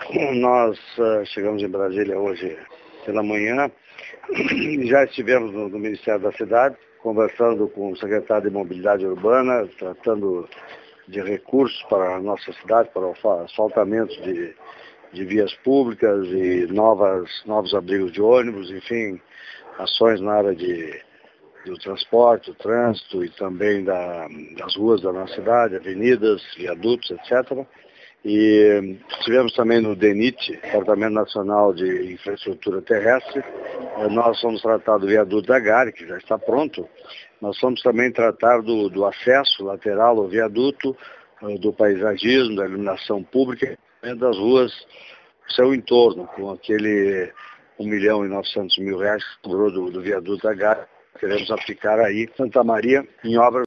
Nós chegamos em Brasília hoje pela manhã e já estivemos no Ministério da Cidade, conversando com o secretário de Mobilidade Urbana, tratando de recursos para a nossa cidade, para o asfaltamento de vias públicas e novos abrigos de ônibus, enfim, ações na área do transporte, do trânsito e também das ruas da nossa cidade, avenidas, viadutos, etc. E estivemos também no DENIT, Departamento Nacional de Infraestrutura Terrestre. Nós fomos tratar do viaduto da Gare, que já está pronto. Nós fomos também tratar do acesso lateral ao viaduto, do paisagismo, da iluminação pública e das ruas do seu entorno, com aquele R$1.900.000 que sobrou do viaduto da Gare. Queremos aplicar aí Santa Maria em obras